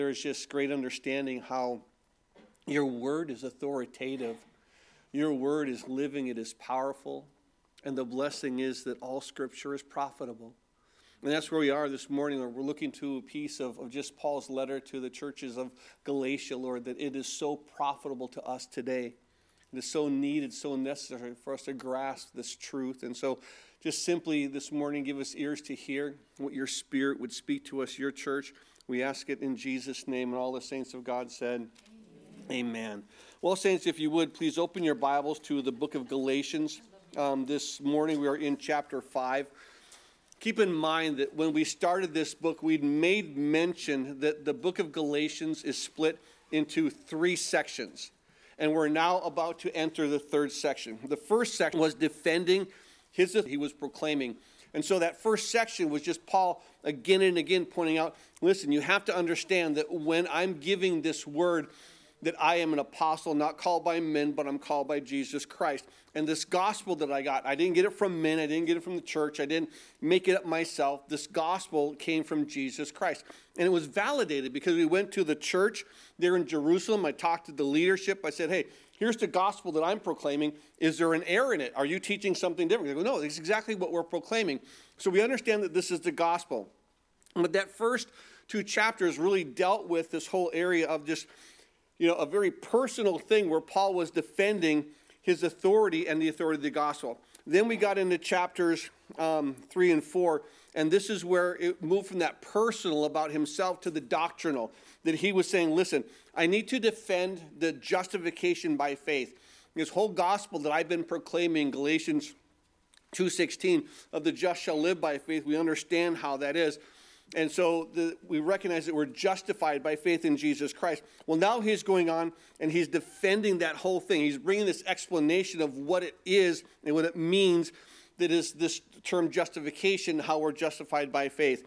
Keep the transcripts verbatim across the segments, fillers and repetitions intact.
There's just great understanding how your word is authoritative. Your word is living, it is powerful. And the blessing is that all scripture is profitable. And that's where we are this morning. We're looking to a piece of, of just Paul's letter to the churches of Galatia, Lord, that it is so profitable to us today. It is so needed, so necessary for us to grasp this truth. And so just simply this morning, give us ears to hear what your Spirit would speak to us, your church. We ask it in Jesus' name, and all the saints of God said, Amen. Amen. Well, saints, if you would, please open your Bibles to the book of Galatians. Um, this morning we are in chapter five. Keep in mind that when we started this book, we'd made mention that the book of Galatians is split into three sections. And we're now about to enter the third section. The first section was defending his, he was proclaiming. And so that first section was just Paul again and again pointing out, listen, you have to understand that when I'm giving this word, that I am an apostle, not called by men, but I'm called by Jesus Christ. And this gospel that I got, I didn't get it from men, I didn't get it from the church, I didn't make it up myself. This gospel came from Jesus Christ. And it was validated because we went to the church there in Jerusalem. I talked to the leadership. I said, hey, here's the gospel that I'm proclaiming. Is there an error in it? Are you teaching something different? They go, no, this is exactly what we're proclaiming. So we understand that this is the gospel. But that first two chapters really dealt with this whole area of just, you know, a very personal thing where Paul was defending his authority and the authority of the gospel. Then we got into chapters um, three and four, and this is where it moved from that personal about himself to the doctrinal, that he was saying, listen, I need to defend the justification by faith. This whole gospel that I've been proclaiming, Galatians two sixteen, of the just shall live by faith, we understand how that is. And so the, we recognize that we're justified by faith in Jesus Christ. Well, now he's going on and he's defending that whole thing. He's bringing this explanation of what it is and what it means that is this term justification, how we're justified by faith.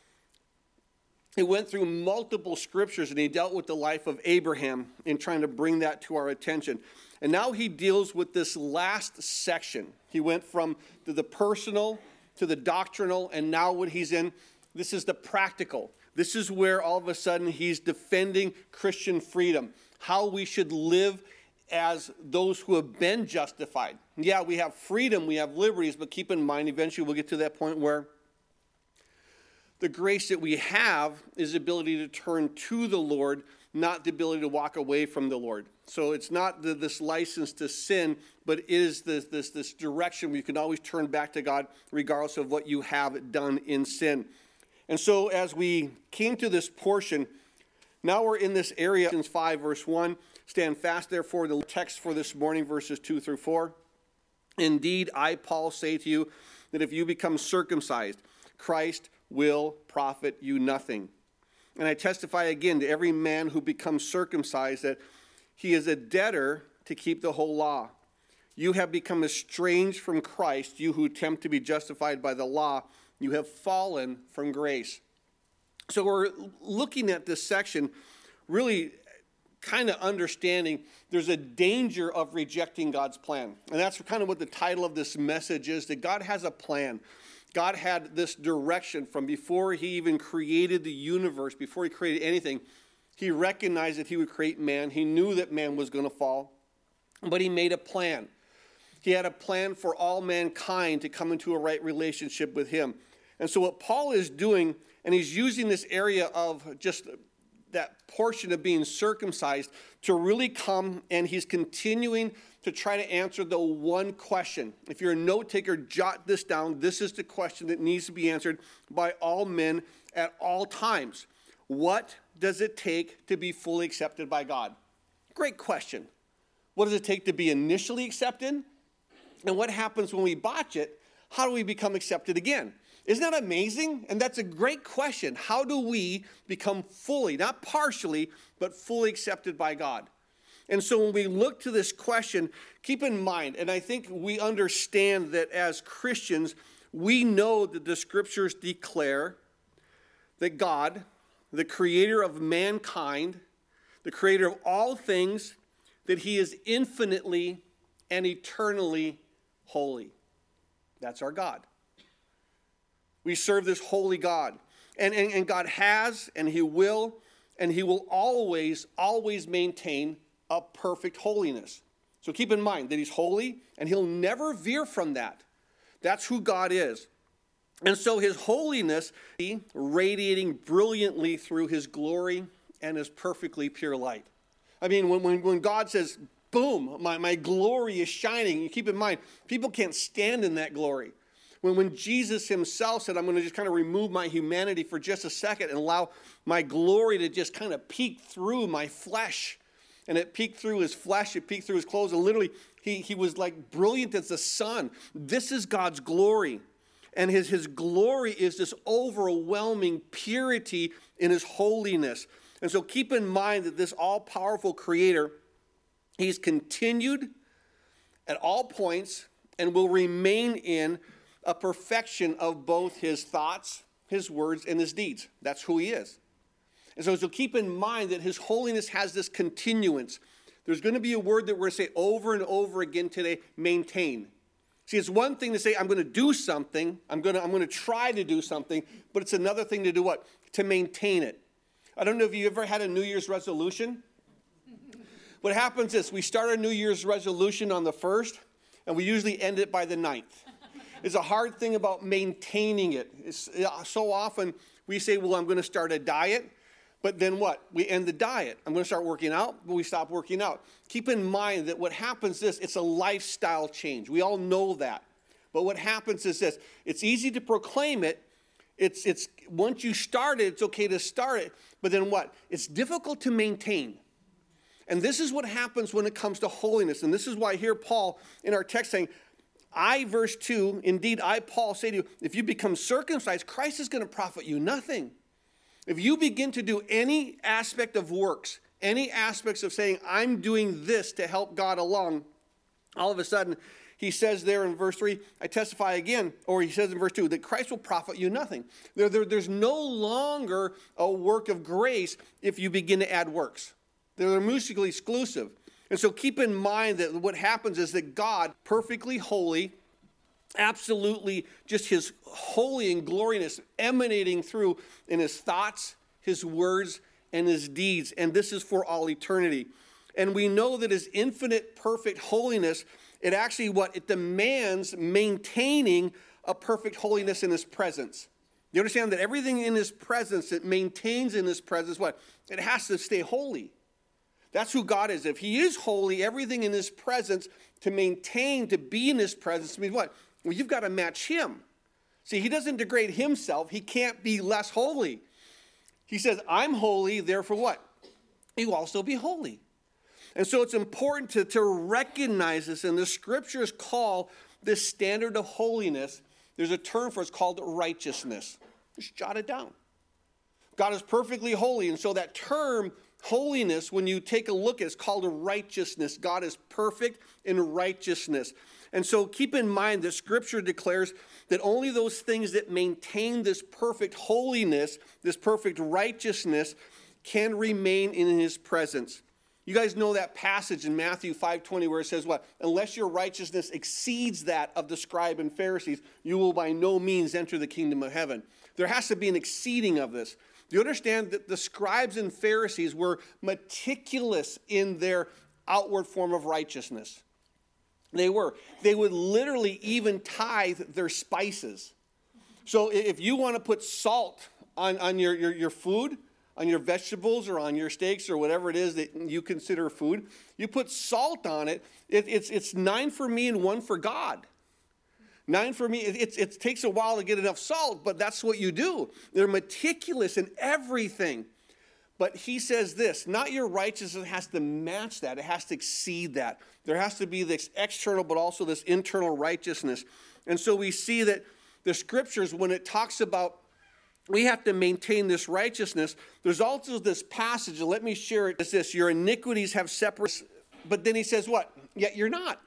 He went through multiple scriptures and he dealt with the life of Abraham in trying to bring that to our attention. And now he deals with this last section. He went from the, the personal to the doctrinal, and now what he's in, this is the practical. This is where all of a sudden he's defending Christian freedom, how we should live as those who have been justified. Yeah, we have freedom, we have liberties, but keep in mind, eventually we'll get to that point where the grace that we have is the ability to turn to the Lord, not the ability to walk away from the Lord. So it's not the, this license to sin, but it is this, this, this direction where you can always turn back to God regardless of what you have done in sin. And so as we came to this portion, now we're in this area, five verse one, stand fast therefore, the text for this morning, verses two through four. Indeed, I, Paul, say to you that if you become circumcised, Christ will profit you nothing. And I testify again to every man who becomes circumcised that he is a debtor to keep the whole law. You have become estranged from Christ, you who attempt to be justified by the law. You have fallen from grace. So we're looking at this section, really kind of understanding there's a danger of rejecting God's plan. And that's kind of what the title of this message is, that God has a plan. God had this direction from before he even created the universe, before he created anything. He recognized that he would create man. He knew that man was going to fall, but he made a plan. He had a plan for all mankind to come into a right relationship with him. And so what Paul is doing, and he's using this area of just that portion of being circumcised to really come, and he's continuing to try to answer the one question. If you're a note taker, jot this down. This is the question that needs to be answered by all men at all times. What does it take to be fully accepted by God? Great question. What does it take to be initially accepted? And what happens when we botch it? How do we become accepted again? Isn't that amazing? And that's a great question. How do we become fully, not partially, but fully accepted by God? And so when we look to this question, keep in mind, and I think we understand that as Christians, we know that the scriptures declare that God, the creator of mankind, the creator of all things, that he is infinitely and eternally holy. That's our God. We serve this holy God. And, and, and God has, and he will, and he will always, always maintain a perfect holiness. So keep in mind that he's holy, and he'll never veer from that. That's who God is. And so his holiness radiating brilliantly through his glory and his perfectly pure light. I mean, when, when, when God says, boom, my, my glory is shining, you keep in mind, people can't stand in that glory. When, when Jesus himself said, I'm going to just kind of remove my humanity for just a second and allow my glory to just kind of peek through my flesh. And it peeked through his flesh, it peeked through his clothes, and literally he, he was like brilliant as the sun. This is God's glory. And his, his glory is this overwhelming purity in his holiness. And so keep in mind that this all-powerful creator, he's continued at all points and will remain in a perfection of both his thoughts, his words, and his deeds. That's who he is. And so, so keep in mind that his holiness has this continuance. There's going to be a word that we're going to say over and over again today, maintain. See, it's one thing to say, I'm going to do something, I'm going to, I'm going to try to do something, but it's another thing to do what? To maintain it. I don't know if you ever had a New Year's resolution. What happens is we start a New Year's resolution on the first, and we usually end it by the ninth. It's a hard thing about maintaining it. It's, so often we say, well, I'm going to start a diet, but then what? We end the diet. I'm going to start working out, but we stop working out. Keep in mind that what happens is it's a lifestyle change. We all know that. But what happens is this. It's easy to proclaim it. It's, it's once you start it, it's okay to start it. But then what? It's difficult to maintain. And this is what happens when it comes to holiness. And this is why here Paul in our text saying, I, verse two, indeed I, Paul, say to you, if you become circumcised, Christ is going to profit you nothing. If you begin to do any aspect of works, any aspects of saying, I'm doing this to help God along, all of a sudden, he says there in verse three, I testify again, or he says in verse two, that Christ will profit you nothing. There, there, there's no longer a work of grace if you begin to add works. They're mutually exclusive. And so keep in mind that what happens is that God, perfectly holy, absolutely just his holy and glorious emanating through in his thoughts, his words, and his deeds. And this is for all eternity. And we know that his infinite, perfect holiness, it actually what? It demands maintaining a perfect holiness in his presence. You understand that everything in his presence, it maintains in his presence what? It has to stay holy. That's who God is. If he is holy, everything in his presence, to maintain, to be in his presence, means what? Well, you've got to match him. See, he doesn't degrade himself. He can't be less holy. He says, I'm holy, therefore what? You also be holy. And so it's important to, to recognize this, and the scriptures call this standard of holiness, there's a term for it, it's called righteousness. Just jot it down. God is perfectly holy, and so that term, holiness, when you take a look at it, it's called a righteousness. God is perfect in righteousness. And so keep in mind that Scripture declares that only those things that maintain this perfect holiness, this perfect righteousness, can remain in his presence. You guys know that passage in Matthew five twenty where it says what? Unless your righteousness exceeds that of the scribe and Pharisees, you will by no means enter the kingdom of heaven. There has to be an exceeding of this. Do you understand that the scribes and Pharisees were meticulous in their outward form of righteousness? They were. They would literally even tithe their spices. So if you want to put salt on, on your, your, your food, on your vegetables or on your steaks or whatever it is that you consider food, you put salt on it, it it's, it's nine for me and one for God. Nine for me, it, it takes a while to get enough salt, but that's what you do. They're meticulous in everything. But he says this, not your righteousness has to match that. It has to exceed that. There has to be this external, but also this internal righteousness. And so we see that the scriptures, when it talks about we have to maintain this righteousness, there's also this passage, and let me share it. It's this, your iniquities have separated, but then he says what? Yet you're not.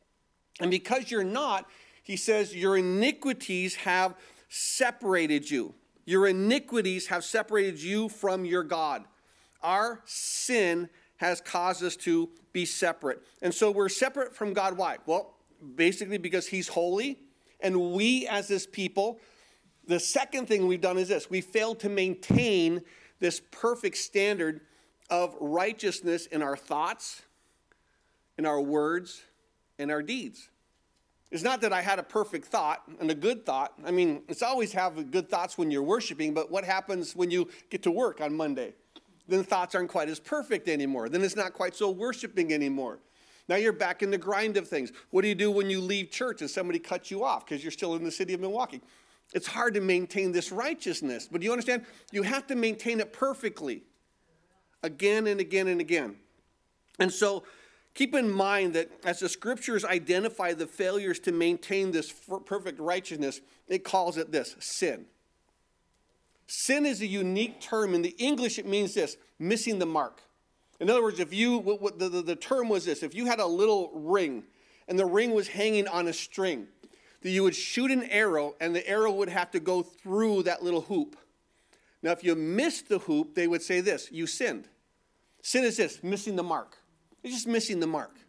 And because you're not, he says your iniquities have separated you. Your iniquities have separated you from your God. Our sin has caused us to be separate. And so we're separate from God. Why? Well, basically because he's holy. And we as his people, the second thing we've done is this. We failed to maintain this perfect standard of righteousness in our thoughts, in our words, and our deeds. It's not that I had a perfect thought and a good thought. I mean, it's always have good thoughts when you're worshiping, but what happens when you get to work on Monday? Then the thoughts aren't quite as perfect anymore. Then it's not quite so worshiping anymore. Now you're back in the grind of things. What do you do when you leave church and somebody cuts you off because you're still in the city of Milwaukee? It's hard to maintain this righteousness, but do you understand? You have to maintain it perfectly again and again and again. And so keep in mind that as the scriptures identify the failures to maintain this perfect righteousness, it calls it this, sin. Sin is a unique term. In the English, it means this, missing the mark. In other words, if you, what, what the, the, the term was this, if you had a little ring and the ring was hanging on a string, that you would shoot an arrow and the arrow would have to go through that little hoop. Now, if you missed the hoop, they would say this, you sinned. Sin is this, missing the mark. It's just missing the mark.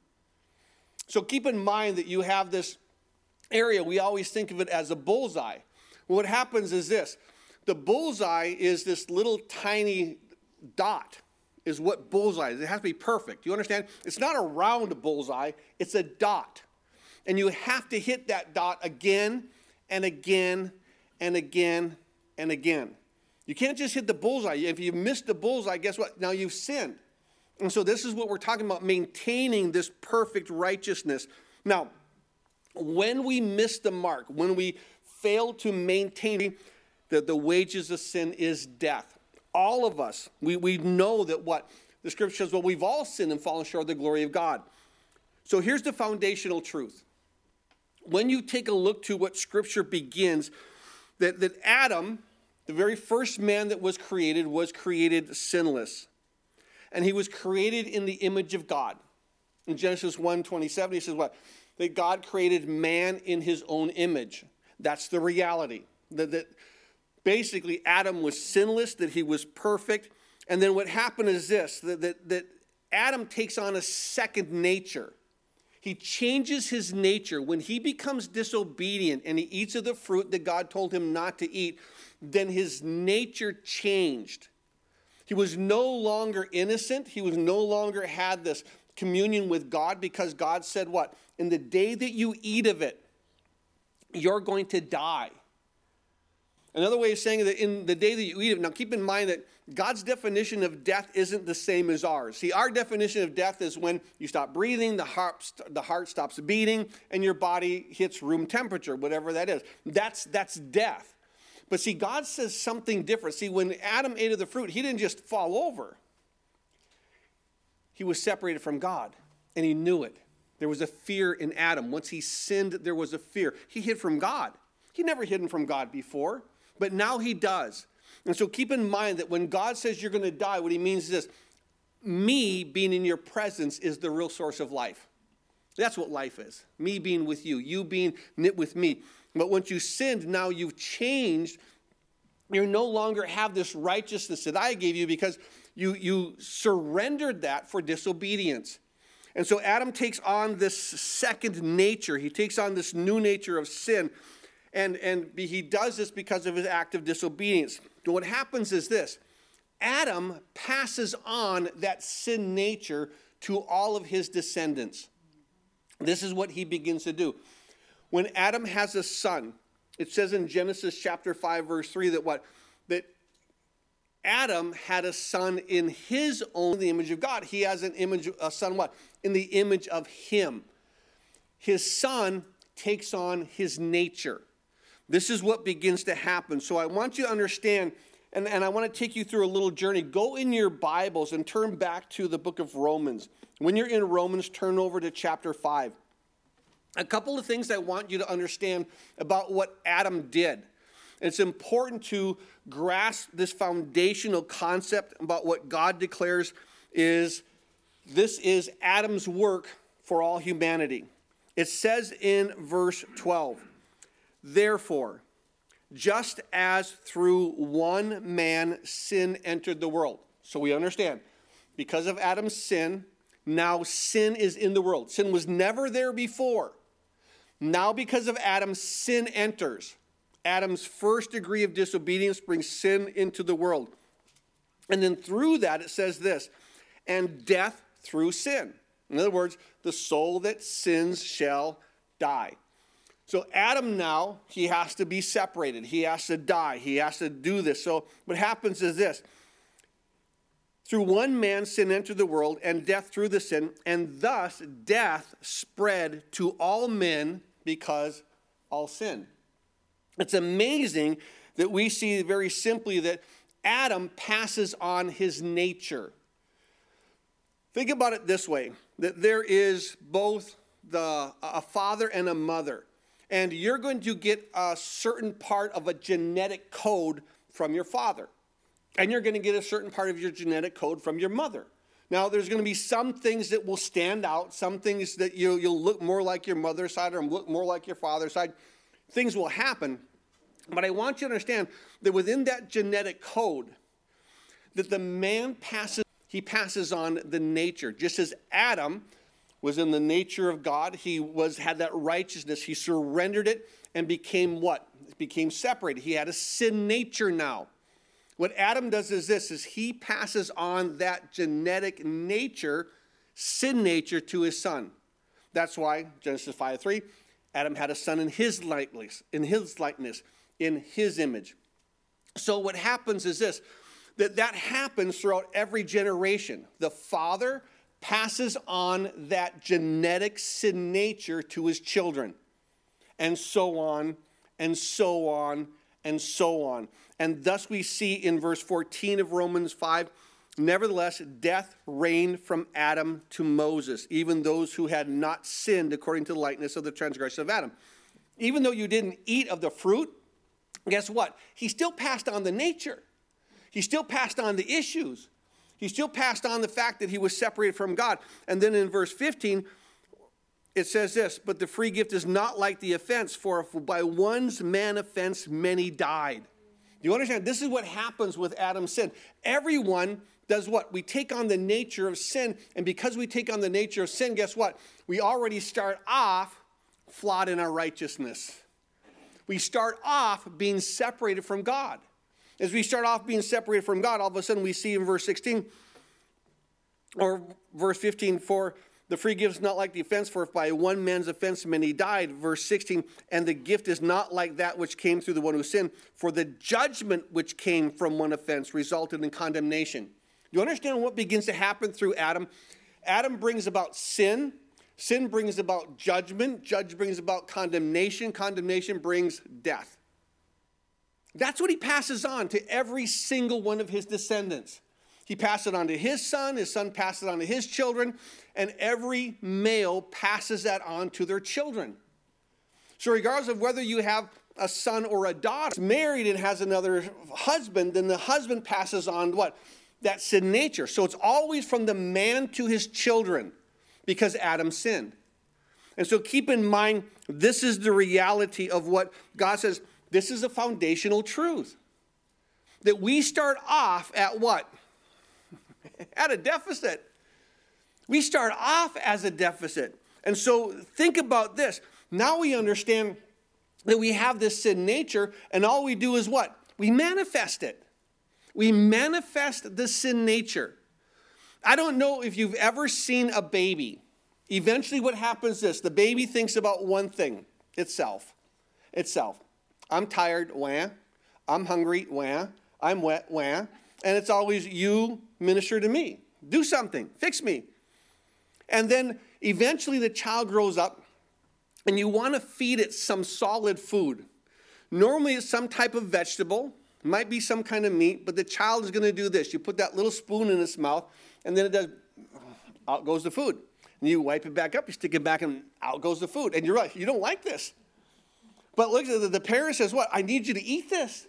So keep in mind that you have this area, we always think of it as a bullseye. What happens is this, the bullseye is this little tiny dot, is what bullseye is. It has to be perfect. You understand? It's not a round bullseye, it's a dot. And you have to hit that dot again and again and again and again. You can't just hit the bullseye. If you miss the bullseye, guess what? Now you've sinned. And so this is what we're talking about, maintaining this perfect righteousness. Now, when we miss the mark, when we fail to maintain that the wages of sin is death, all of us, we, we know that what? The scripture says, well, we've all sinned and fallen short of the glory of God. So here's the foundational truth. When you take a look to what scripture begins, that, that Adam, the very first man that was created, was created sinless. And he was created in the image of God. In Genesis one twenty-seven, he says what? That God created man in his own image. That's the reality. That, that basically Adam was sinless, that he was perfect. And then what happened is this, that, that, that Adam takes on a second nature. He changes his nature. When he becomes disobedient and he eats of the fruit that God told him not to eat, then his nature changed. He was no longer innocent. He was no longer had this communion with God because God said what? In the day that you eat of it, you're going to die. Another way of saying that in the day that you eat it, now keep in mind that God's definition of death isn't the same as ours. See, our definition of death is when you stop breathing, the heart, the heart stops beating, and your body hits room temperature, whatever that is. That's, that's death. But see, God says something different. See, when Adam ate of the fruit, he didn't just fall over. He was separated from God, and he knew it. There was a fear in Adam. Once he sinned, there was a fear. He hid from God. He never hidden from God before, but now he does. And so keep in mind that when God says you're going to die, what he means is this, me being in your presence is the real source of life. That's what life is, me being with you, you being knit with me. But once you sinned, now you've changed. You no longer have this righteousness that I gave you because you, you surrendered that for disobedience. And so Adam takes on this second nature. He takes on this new nature of sin. And, and he does this because of his act of disobedience. And what happens is this. Adam passes on that sin nature to all of his descendants. This is what he begins to do. When Adam has a son, it says in Genesis chapter five, verse three, that what? That Adam had a son in his own, the image of God. He has an image, a son what? In the image of him. His son takes on his nature. This is what begins to happen. So I want you to understand, and, and I want to take you through a little journey. Go in your Bibles and turn back to the book of Romans. When you're in Romans, turn over to chapter five. A couple of things I want you to understand about what Adam did. It's important to grasp this foundational concept about what God declares is this is Adam's work for all humanity. It says in verse twelve, therefore, just as through one man sin entered the world. So we understand, because of Adam's sin, now sin is in the world. Sin was never there before. Now because of Adam, sin enters. Adam's first degree of disobedience brings sin into the world. And then through that, it says this, and death through sin. In other words, the soul that sins shall die. So Adam now, he has to be separated. He has to die. He has to do this. So what happens is this. Through one man sin entered the world, and death through the sin, and thus death spread to all men because all sin. It's amazing that we see very simply that Adam passes on his nature. Think about it this way, that there is both the, a father and a mother, and you're going to get a certain part of a genetic code from your father, and you're going to get a certain part of your genetic code from your mother. Now, there's going to be some things that will stand out, some things that you, you'll look more like your mother's side or look more like your father's side. Things will happen, but I want you to understand that within that genetic code, that the man passes, he passes on the nature. Just as Adam was in the nature of God, he was had that righteousness, he surrendered it and became what? Became separated. He had a sin nature now. What Adam does is this, is he passes on that genetic nature, sin nature, to his son. That's why, Genesis five three, Adam had a son in his likeness, in his likeness, in his image. So what happens is this, that that happens throughout every generation. The father passes on that genetic sin nature to his children, and so on, and so on, and so on. And thus we see in verse fourteen of Romans five, nevertheless, death reigned from Adam to Moses, even those who had not sinned according to the likeness of the transgression of Adam. Even though you didn't eat of the fruit, guess what? He still passed on the nature. He still passed on the issues. He still passed on the fact that he was separated from God. And then in verse fifteen, it says this, but the free gift is not like the offense, for by one's man offense many died. Do you understand? This is what happens with Adam's sin. Everyone does what? We take on the nature of sin, and because we take on the nature of sin, guess what? We already start off flawed in our righteousness. We start off being separated from God. As we start off being separated from God, all of a sudden we see in verse sixteen, or verse fifteen, for the free gift is not like the offense, for if by one man's offense many died. Verse sixteen, and the gift is not like that which came through the one who sinned, for the judgment which came from one offense resulted in condemnation. Do you understand what begins to happen through Adam? Adam brings about sin. Sin brings about judgment. Judgment brings about condemnation. Condemnation brings death. That's what he passes on to every single one of his descendants. He passed it on to his son, his son passed it on to his children, and every male passes that on to their children. So regardless of whether you have a son or a daughter married and has another husband, then the husband passes on what? That sin nature. So it's always from the man to his children because Adam sinned. And so keep in mind, this is the reality of what God says. This is a foundational truth. That we start off at what? At a deficit. We start off as a deficit. And so think about this. Now we understand that we have this sin nature, and all we do is what? We manifest it. We manifest the sin nature. I don't know if you've ever seen a baby. Eventually what happens is this. The baby thinks about one thing. Itself. Itself. I'm tired, wah. I'm hungry, wah. I'm wet, wah. And it's always you minister to me. Do something. Fix me. And then eventually the child grows up and you want to feed it some solid food. Normally it's some type of vegetable. Might be some kind of meat, but the child is going to do this. You put that little spoon in its mouth and then it does, out goes the food. And you wipe it back up, you stick it back and out goes the food. And you're right, you don't like this. But look, the, the parent says, what? I need you to eat this.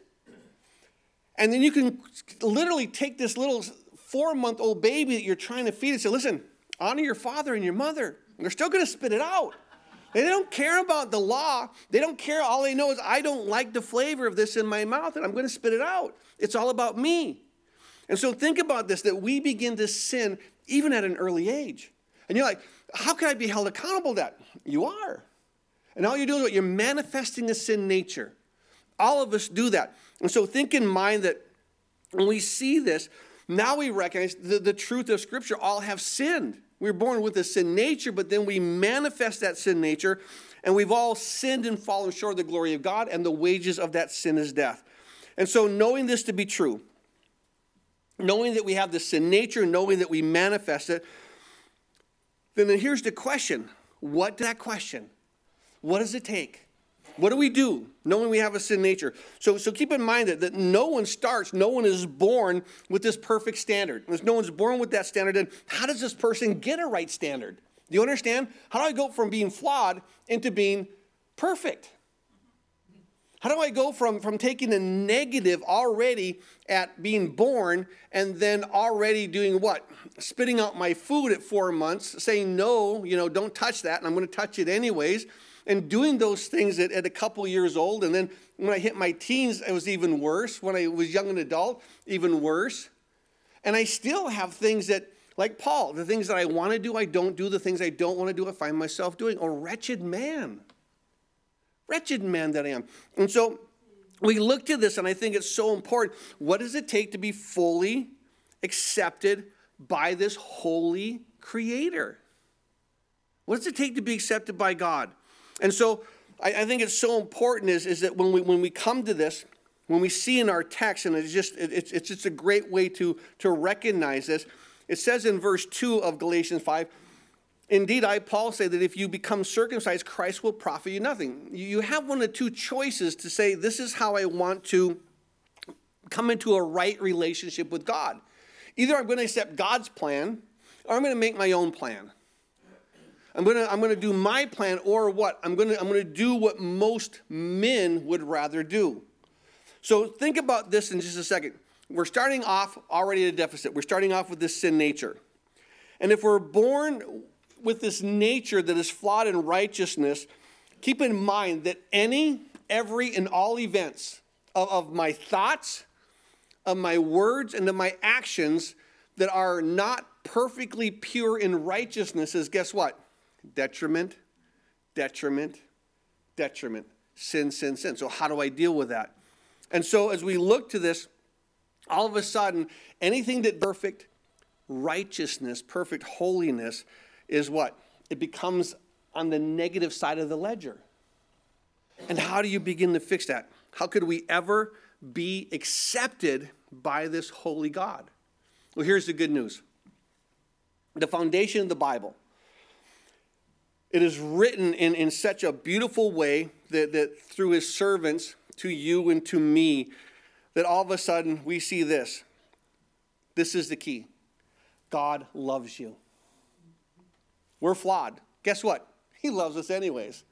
And then you can literally take this little four-month-old baby that you're trying to feed and say, listen, honor your father and your mother. And they're still going to spit it out. They don't care about the law. They don't care. All they know is I don't like the flavor of this in my mouth, and I'm going to spit it out. It's all about me. And so think about this, that we begin to sin even at an early age. And you're like, how can I be held accountable to that? You are. And all you're doing is what? You're manifesting a sin nature. All of us do that. And so think in mind that when we see this, Now we recognize the, the truth of Scripture. All have sinned. We were born with a sin nature, but then we manifest that sin nature, and we've all sinned and fallen short of the glory of God, and the wages of that sin is death. And so knowing this to be true, knowing that we have the sin nature, knowing that we manifest it, then here's the question. What did that question? What does it take? What do we do knowing we have a sin nature? So, so keep in mind that, that no one starts, no one is born with this perfect standard. If no one's born with that standard, then how does this person get a right standard? Do you understand? How do I go from being flawed into being perfect? How do I go from, from taking a negative already at being born and then already doing what? Spitting out my food at four months, saying no, you know, don't touch that, and I'm going to touch it anyways, and doing those things at, at a couple years old. And then when I hit my teens, it was even worse. When I was young and adult, even worse. And I still have things that, like Paul, the things that I want to do, I don't do. The things I don't want to do, I find myself doing. A wretched man. Wretched man that I am. And so we look to this, and I think it's so important. What does it take to be fully accepted by this holy Creator? What does it take to be accepted by God? And so I, I think it's so important is, is that when we when we come to this, when we see in our text, and it's just it, it's it's just a great way to to recognize this. It says in verse two of Galatians five, indeed, I, Paul, say that if you become circumcised, Christ will profit you nothing. You have one of two choices to say, this is how I want to come into a right relationship with God. Either I'm going to accept God's plan, or I'm going to make my own plan. I'm going to I'm going to do my plan, or what? I'm going to I'm going to do what most men would rather do. So think about this in just a second. We're starting off already at a deficit. We're starting off with this sin nature. And if we're born with this nature that is flawed in righteousness, keep in mind that any, every, and all events of, of my thoughts, of my words, and of my actions that are not perfectly pure in righteousness is, guess what? Detriment, detriment, detriment. Sin, sin, sin. So how do I deal with that? And so as we look to this, all of a sudden, anything that perfect righteousness, perfect holiness is what? It becomes on the negative side of the ledger. And how do you begin to fix that? How could we ever be accepted by this holy God? Well, here's the good news. The foundation of the Bible, it is written in, in such a beautiful way that, that through his servants, to you and to me, that all of a sudden we see this. This is the key. God loves you. We're flawed. Guess what? He loves us anyways.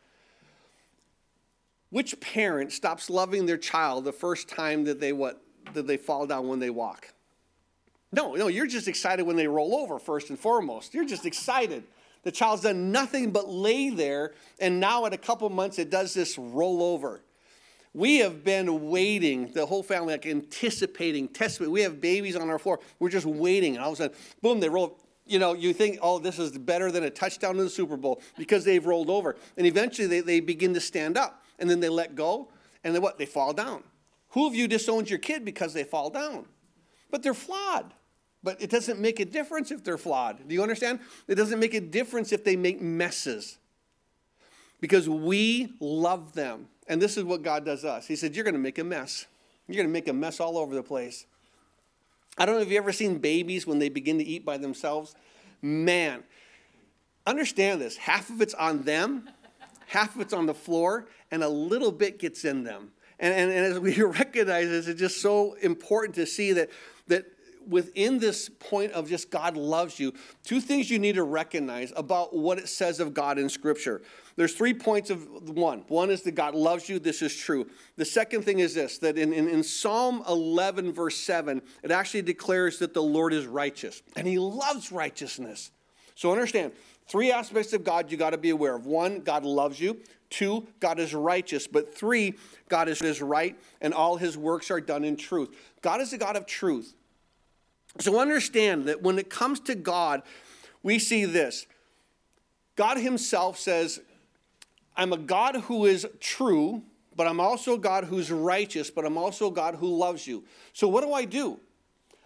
Which parent stops loving their child the first time that they what that they fall down when they walk? No, no, you're just excited when they roll over first and foremost. You're just excited. The child's done nothing but lay there, and now at a couple months it does this roll over. We have been waiting, the whole family, like anticipating, testing. We have babies on our floor. We're just waiting, and all of a sudden, boom, they roll. You know, you think, oh, this is better than a touchdown in the Super Bowl because they've rolled over. And eventually they, they begin to stand up, and then they let go, and then what? They fall down. Who of you disowns your kid because they fall down? But they're flawed. But it doesn't make a difference if they're flawed. Do you understand? It doesn't make a difference if they make messes. Because we love them. And this is what God does us. He said, you're going to make a mess. You're going to make a mess all over the place. I don't know if you've ever seen babies when they begin to eat by themselves. Man, understand this. Half of it's on them, half of it's on the floor, and a little bit gets in them. And, and, and as we recognize this, it's just so important to see that, that within this point of just God loves you, two things you need to recognize about what it says of God in Scripture. There's three points of one. One is that God loves you. This is true. The second thing is this, that in, in, in Psalm eleven, verse seven, it actually declares that the Lord is righteous, and he loves righteousness. So understand, three aspects of God you got to be aware of. One, God loves you. Two, God is righteous. But three, God is, is right, and all his works are done in truth. God is a God of truth. So understand that when it comes to God, we see this. God himself says, I'm a God who is true, but I'm also a God who's righteous, but I'm also a God who loves you. So what do I do?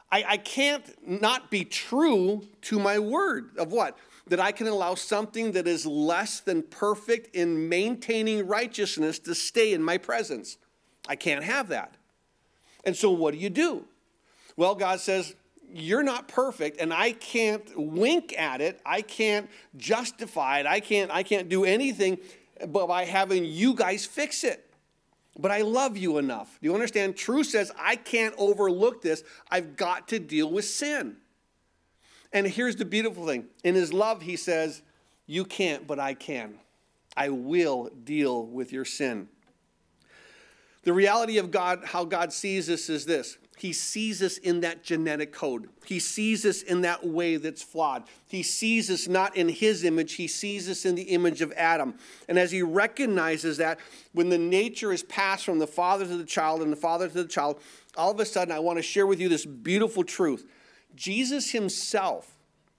I, I can't not be true to my word of what? That I can allow something that is less than perfect in maintaining righteousness to stay in my presence. I can't have that. And so what do you do? Well, God says, you're not perfect, and I can't wink at it. I can't justify it. I can't, I can't do anything but by having you guys fix it. But I love you enough. Do you understand? Truth says I can't overlook this. I've got to deal with sin. And here's the beautiful thing. In his love, he says, you can't, but I can. I will deal with your sin. The reality of God, how God sees us is this. He sees us in that genetic code. He sees us in that way that's flawed. He sees us not in his image. He sees us in the image of Adam. And as he recognizes that, when the nature is passed from the father to the child and the father to the child, all of a sudden I want to share with you this beautiful truth. Jesus himself,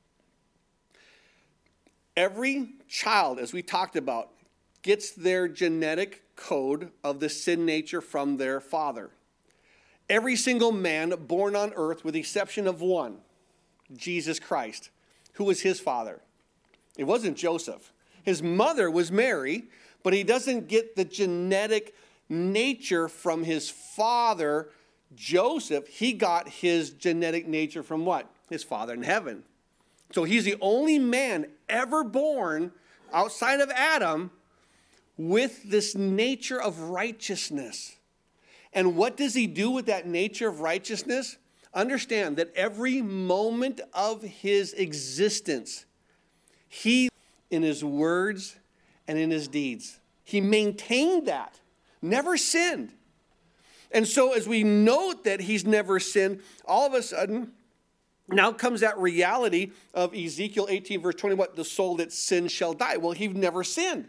every child, as we talked about, gets their genetic code of the sin nature from their father. Every single man born on earth, with the exception of one, Jesus Christ, who was his father. It wasn't Joseph. His mother was Mary, but he doesn't get the genetic nature from his father, Joseph. He got his genetic nature from what? His Father in heaven. So he's the only man ever born outside of Adam with this nature of righteousness. And what does he do with that nature of righteousness? Understand that every moment of his existence, he, in his words and in his deeds, he maintained that, never sinned. And so as we note that he's never sinned, all of a sudden, now comes that reality of Ezekiel eighteen, verse twenty, what? The soul that sins shall die. Well, he never sinned,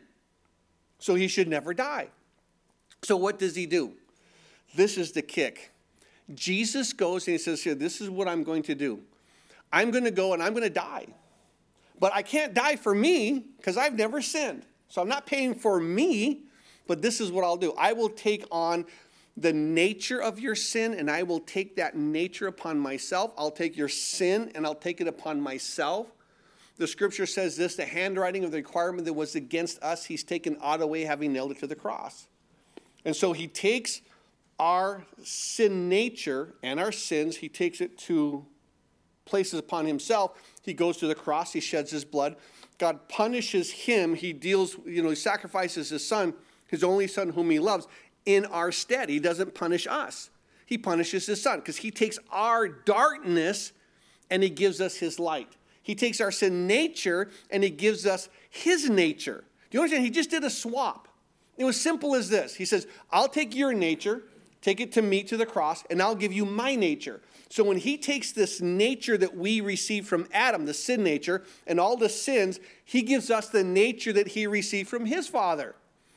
so he should never die. So what does he do? This is the kick. Jesus goes and he says, here, this is what I'm going to do. I'm going to go and I'm going to die. But I can't die for me because I've never sinned. So I'm not paying for me, but this is what I'll do. I will take on the nature of your sin, and I will take that nature upon myself. I'll take your sin and I'll take it upon myself. The scripture says this, the handwriting of the requirement that was against us, he's taken out away, having nailed it to the cross. And so he takes our sin nature and our sins, he takes it to places upon himself. He goes to the cross, he sheds his blood. God punishes him. He deals, you know, he sacrifices his son, his only son whom he loves, in our stead. He doesn't punish us. He punishes his son because he takes our darkness and he gives us his light. He takes our sin nature and he gives us his nature. Do you understand? He just did a swap. It was simple as this. He says, I'll take your nature, take it to me to the cross, and I'll give you my nature. So when he takes this nature that we received from Adam, the sin nature, and all the sins, he gives us the nature that he received from his father.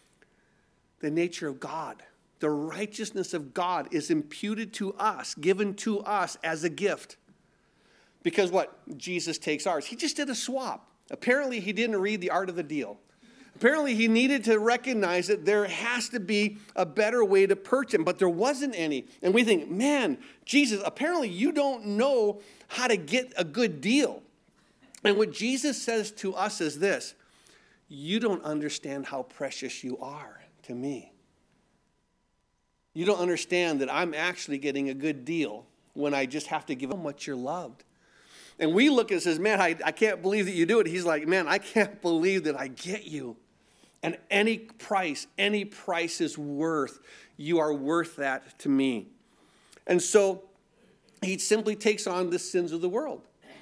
The nature of God. The righteousness of God is imputed to us, given to us as a gift. Because what? Jesus takes ours. He just did a swap. Apparently he didn't read The Art of the Deal. Apparently he needed to recognize that there has to be a better way to purchase him, but there wasn't any. And we think, man, Jesus, apparently you don't know how to get a good deal. And what Jesus says to us is this, you don't understand how precious you are to me. You don't understand that I'm actually getting a good deal when I just have to give how much you're loved. And we look and says, man, I, I can't believe that you do it. He's like, man, I can't believe that I get you. And any price, any price is worth, you are worth that to me. And so he simply takes on the sins of the world.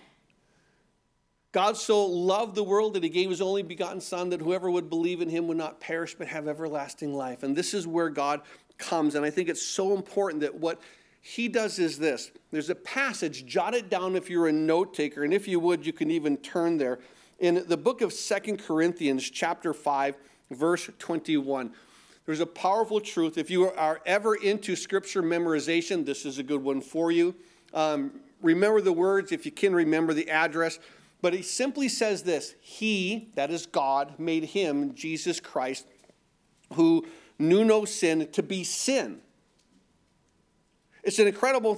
God so loved the world that he gave his only begotten son that whoever would believe in him would not perish but have everlasting life. And this is where God comes. And I think it's so important that what he does is this. There's a passage, jot it down if you're a note taker. And if you would, you can even turn there. In the book of Second Corinthians chapter five, verse twenty-one. There's a powerful truth. If you are ever into scripture memorization, this is a good one for you. Um, remember the words if you can remember the address. But he simply says this, he, that is God, made him, Jesus Christ, who knew no sin, to be sin. It's an incredible thing.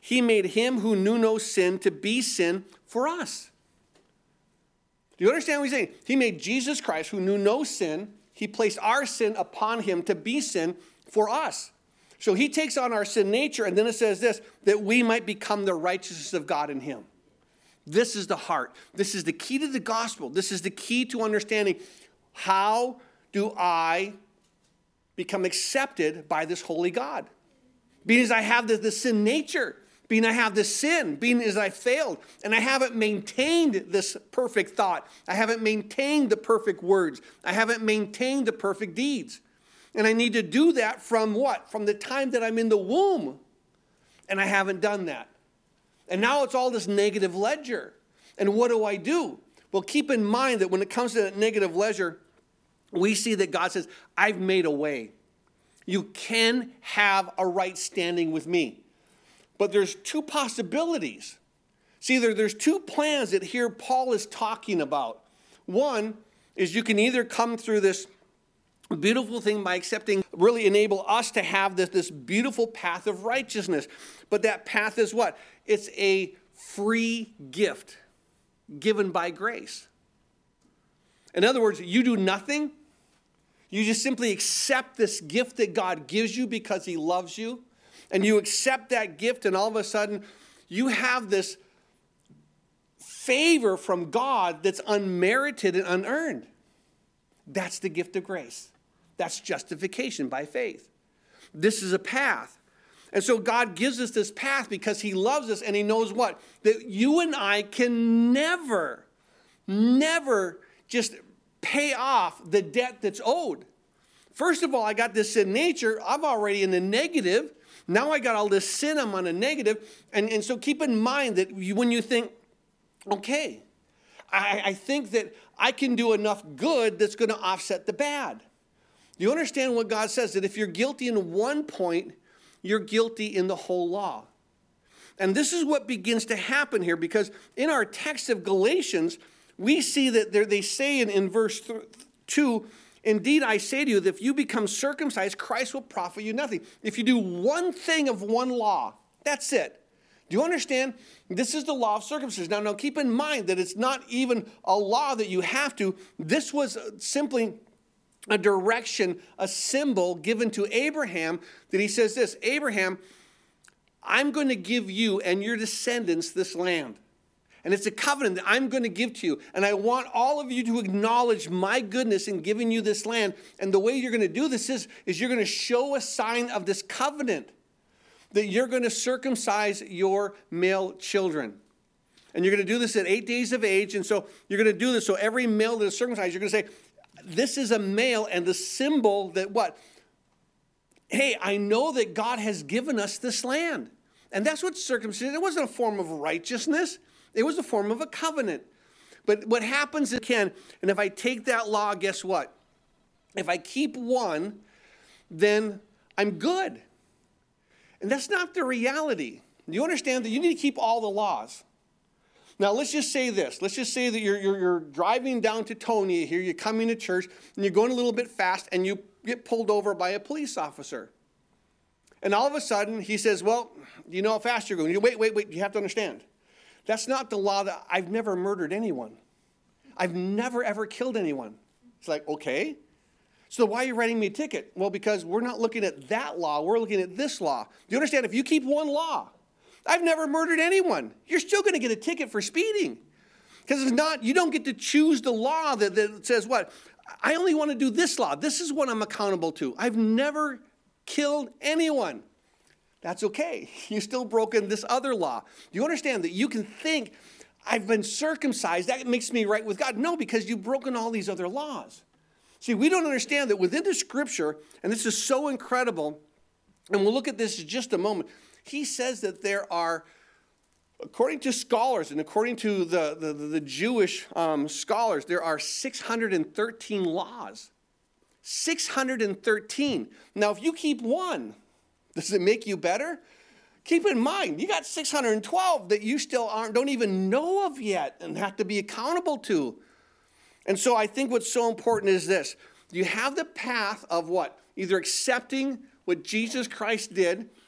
he made him who knew no sin to be sin for us. Do you understand what he's saying? He made Jesus Christ, who knew no sin. He placed our sin upon him to be sin for us. So he takes on our sin nature, and then it says this, that we might become the righteousness of God in him. This is the heart. This is the key to the gospel. This is the key to understanding how do I become accepted by this holy God. Being as I have the, the sin nature, being I have this sin, being as I failed, and I haven't maintained this perfect thought. I haven't maintained the perfect words. I haven't maintained the perfect deeds. And I need to do that from what? From the time that I'm in the womb. And I haven't done that. And now it's all this negative ledger. And what do I do? Well, keep in mind that when it comes to that negative ledger, we see that God says, I've made a way. You can have a right standing with me. But there's two possibilities. See, there, there's two plans that here Paul is talking about. One is you can either come through this beautiful thing by accepting, really enable us to have this, this beautiful path of righteousness. But that path is what? It's a free gift given by grace. In other words, you do nothing. You just simply accept this gift that God gives you because he loves you. And you accept that gift, and all of a sudden, you have this favor from God that's unmerited and unearned. That's the gift of grace. That's justification by faith. This is a path. And so God gives us this path because he loves us, and he knows what? That you and I can never, never just pay off the debt that's owed. First of all, I got this sin nature. I'm already in the negative. Now I got all this sin, I'm on a negative. And, and so keep in mind that you, when you think, okay, I, I think that I can do enough good that's going to offset the bad. Do you understand what God says? That if you're guilty in one point, you're guilty in the whole law. And this is what begins to happen here, because in our text of Galatians, we see that they say in, in verse two, indeed, I say to you that if you become circumcised, Christ will profit you nothing. If you do one thing of one law, that's it. Do you understand? This is the law of circumcision. Now, now keep in mind that it's not even a law that you have to. This was simply a direction, a symbol given to Abraham that he says this, Abraham, I'm going to give you and your descendants this land. And it's a covenant that I'm going to give to you. And I want all of you to acknowledge my goodness in giving you this land. And the way you're going to do this is, is you're going to show a sign of this covenant. That you're going to circumcise your male children. And you're going to do this at eight days of age. And so you're going to do this. So every male that is circumcised, you're going to say, this is a male, and the symbol that what? Hey, I know that God has given us this land. And that's what circumcision, it wasn't a form of righteousness. It was a form of a covenant. But what happens again, and if I take that law, guess what? If I keep one, then I'm good. And that's not the reality. You understand that you need to keep all the laws. Now, let's just say this. Let's just say that you're, you're, you're driving down to Tonia here. You're coming to church, and you're going a little bit fast, and you get pulled over by a police officer. And all of a sudden, he says, well, do you know how fast you're going? You wait, wait, wait. You have to understand. That's not the law that I've never murdered anyone. I've never, ever killed anyone. It's like, okay. So why are you writing me a ticket? Well, because we're not looking at that law. We're looking at this law. Do you understand? If you keep one law, I've never murdered anyone. You're still going to get a ticket for speeding. Because it's not, you don't get to choose the law that, that says what? I only want to do this law. This is what I'm accountable to. I've never killed anyone. That's okay. You've still broken this other law. Do you understand that you can think, I've been circumcised, that makes me right with God? No, because you've broken all these other laws. See, we don't understand that within the scripture, and this is so incredible, and we'll look at this in just a moment, he says that there are, according to scholars and according to the, the, the Jewish um, scholars, there are six hundred thirteen laws. six hundred thirteen. Now, if you keep one, does it make you better? Keep in mind, you got six hundred twelve that you still aren't, don't even know of yet and have to be accountable to. And so I think what's so important is this. You have the path of what? Either accepting what Jesus Christ did.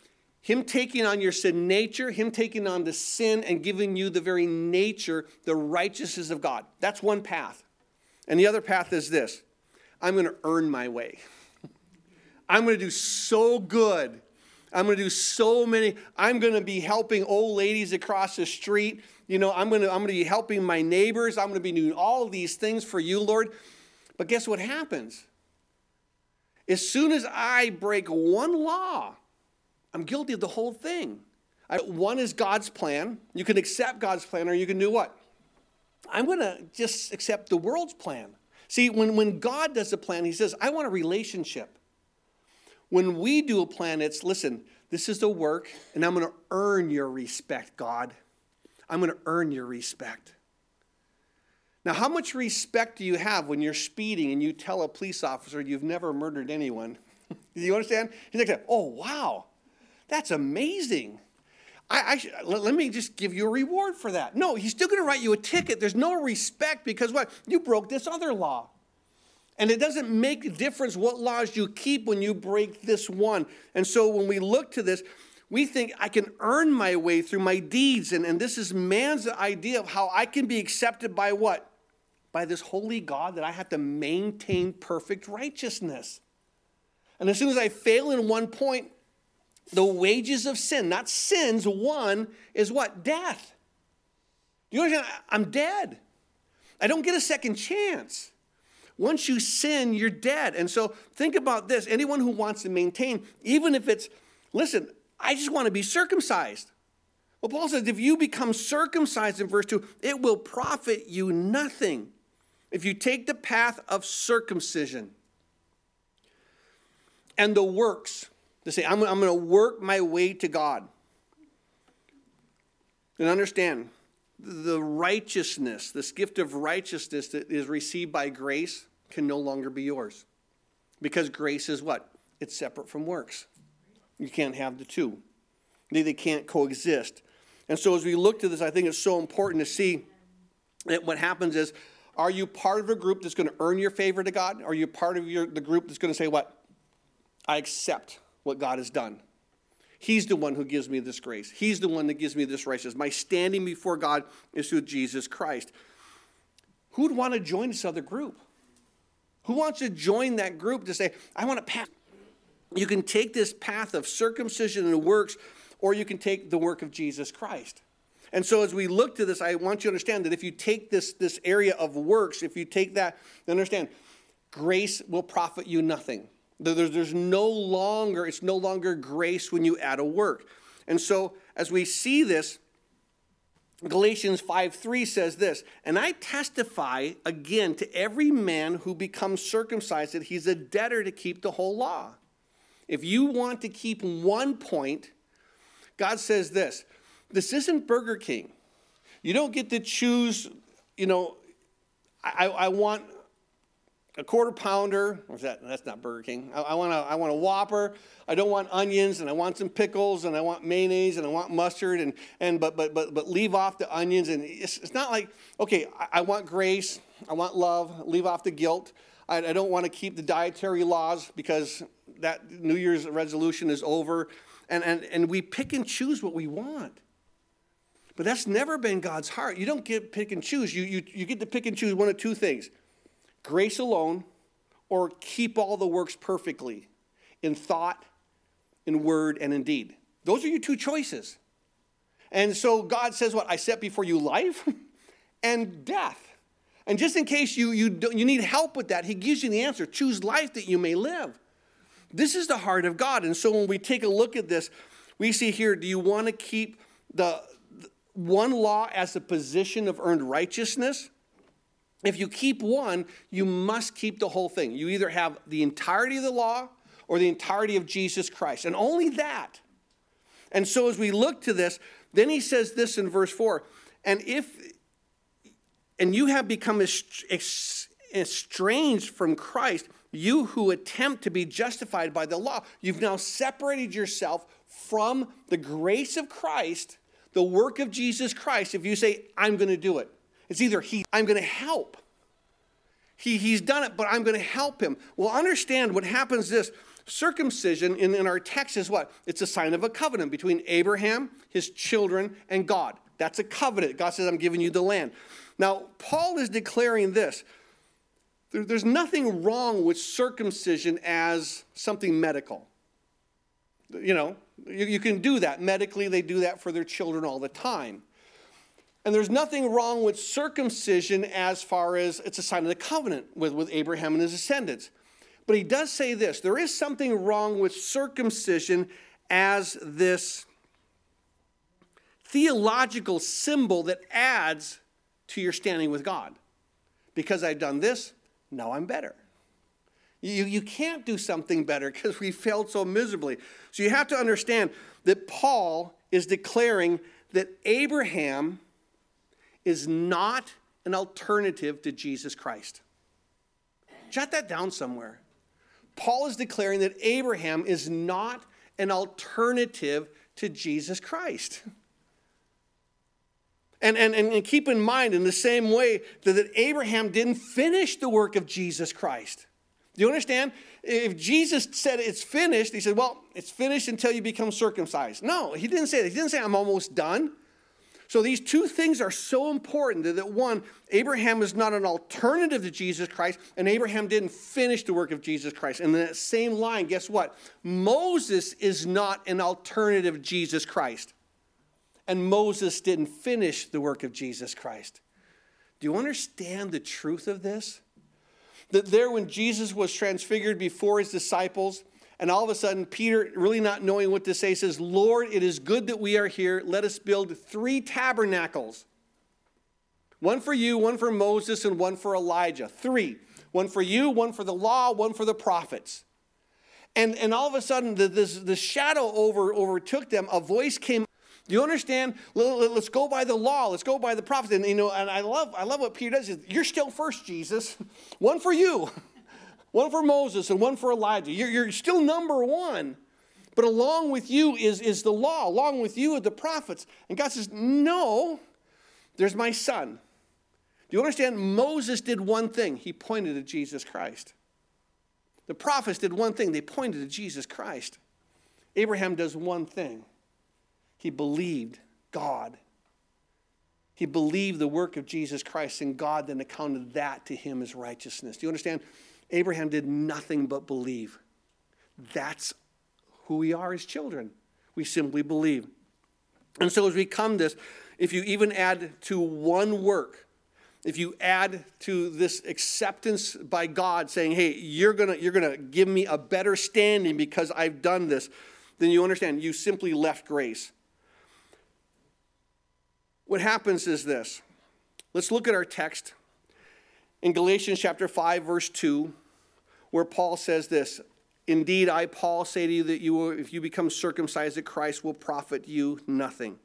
Him taking on your sin nature, him taking on the sin and giving you the very nature, the righteousness of God. That's one path. And the other path is this. I'm going to earn my way. I'm going to do so good. I'm going to do so many. I'm going to be helping old ladies across the street. You know, I'm going to, I'm going to be helping my neighbors. I'm going to be doing all these things for you, Lord. But guess what happens? As soon as I break one law, I'm guilty of the whole thing. I, one is God's plan. You can accept God's plan, or you can do what? I'm going to just accept the world's plan. See, when, when God does a plan, he says, I want a relationship. When we do a plan, it's, listen, this is the work, and I'm going to earn your respect, God. I'm going to earn your respect. Now, how much respect do you have when you're speeding and you tell a police officer you've never murdered anyone? Do you understand? He's like, oh, wow. That's amazing. I, I let, let me just give you a reward for that. No, he's still going to write you a ticket. There's no respect because what? You broke this other law. And it doesn't make a difference what laws you keep when you break this one. And so when we look to this, we think I can earn my way through my deeds. And, and this is man's idea of how I can be accepted by what? By this holy God that I have to maintain perfect righteousness. And as soon as I fail in one point, the wages of sin, not sins, one is what? Death. Do you understand? I'm dead. I don't get a second chance. Once you sin, you're dead. And so think about this. Anyone who wants to maintain, even if it's, listen, I just want to be circumcised. Well, Paul says, if you become circumcised in verse two, it will profit you nothing if you take the path of circumcision and the works. To say, I'm, I'm going to work my way to God. And understand, the righteousness, this gift of righteousness that is received by grace can no longer be yours. Because grace is what? It's separate from works. You can't have the two. They, they can't coexist. And so as we look to this, I think it's so important to see that what happens is, are you part of a group that's going to earn your favor to God? Or are you part of your, the group that's going to say what? I accept what God has done. He's the one who gives me this grace. He's the one that gives me this righteousness. My standing before God is through Jesus Christ. Who would want to join this other group? Who wants to join that group to say, I want to pass? You can take this path of circumcision and works, or you can take the work of Jesus Christ. And so as we look to this, I want you to understand that if you take this, this area of works, if you take that, understand, grace will profit you nothing. There's, there's no longer, it's no longer grace when you add a work. And so as we see this, Galatians five three says this, and I testify again to every man who becomes circumcised that he's a debtor to keep the whole law. If you want to keep one point, God says this, this isn't Burger King. You don't get to choose, you know, I, I want a quarter pounder. What's that? That's not Burger King. I, I want a, I want a Whopper. I don't want onions, and I want some pickles, and I want mayonnaise, and I want mustard, and and but but but but leave off the onions. And it's, it's not like, okay, I, I want grace, I want love, leave off the guilt. I, I don't want to keep the dietary laws because that New Year's resolution is over, and and and we pick and choose what we want. But that's never been God's heart. You don't get pick and choose. You you you get to pick and choose one of two things. Grace alone, or keep all the works perfectly in thought, in word, and in deed. Those are your two choices. And so God says what? I set before you life and death. And just in case you, you, don't, you need help with that, he gives you the answer. Choose life that you may live. This is the heart of God. And so when we take a look at this, we see here, do you want to keep the, the one law as a position of earned righteousness? If you keep one, you must keep the whole thing. You either have the entirety of the law or the entirety of Jesus Christ, and only that. And so as we look to this, then he says this in verse four, and if, and you have become estranged from Christ, you who attempt to be justified by the law, you've now separated yourself from the grace of Christ, the work of Jesus Christ. If you say, I'm going to do it. It's either he, I'm going to help. He, he's done it, but I'm going to help him. Well, understand what happens this. Circumcision in, in our text is what? It's a sign of a covenant between Abraham, his children, and God. That's a covenant. God says, I'm giving you the land. Now, Paul is declaring this. There, there's nothing wrong with circumcision as something medical. You know, you, you can do that. Medically, they do that for their children all the time. And there's nothing wrong with circumcision as far as it's a sign of the covenant with, with Abraham and his descendants. But he does say this. There is something wrong with circumcision as this theological symbol that adds to your standing with God. Because I've done this, now I'm better. You, you can't do something better because we failed so miserably. So you have to understand that Paul is declaring that Abraham is not an alternative to Jesus Christ. Jot that down somewhere. Paul is declaring that Abraham is not an alternative to Jesus Christ. And, and, and keep in mind, in the same way, that, that Abraham didn't finish the work of Jesus Christ. Do you understand? If Jesus said it's finished, he said, well, it's finished until you become circumcised. No, he didn't say that. He didn't say, I'm almost done. So these two things are so important that, one, Abraham is not an alternative to Jesus Christ, and Abraham didn't finish the work of Jesus Christ. And in that same line, guess what? Moses is not an alternative to Jesus Christ. And Moses didn't finish the work of Jesus Christ. Do you understand the truth of this? That there when Jesus was transfigured before his disciples, and all of a sudden, Peter, really not knowing what to say, says, Lord, it is good that we are here. Let us build three tabernacles. One for you, one for Moses, and one for Elijah. Three. One for you, one for the law, one for the prophets. And, and all of a sudden, the, this, the shadow over, overtook them. A voice came. Do you understand? Let's go by the law. Let's go by the prophets. And, you know, and I love, I love what Peter does. You're still first, Jesus. One for you. One for Moses and one for Elijah. You're, you're still number one. But along with you is, is the law. Along with you are the prophets. And God says, no, there's my son. Do you understand? Moses did one thing. He pointed to Jesus Christ. The prophets did one thing. They pointed to Jesus Christ. Abraham does one thing. He believed God. He believed the work of Jesus Christ, and God then accounted that to him as righteousness. Do you understand? Abraham did nothing but believe. That's who we are as children. We simply believe. And so as we come to this, if you even add to one work, if you add to this acceptance by God saying, hey, you're gonna, you're gonna give me a better standing because I've done this, then you understand you simply left grace. What happens is this. Let's look at our text in Galatians chapter five, verse two, where Paul says this, indeed, I, Paul, say to you that you will, if you become circumcised, that Christ will profit you nothing.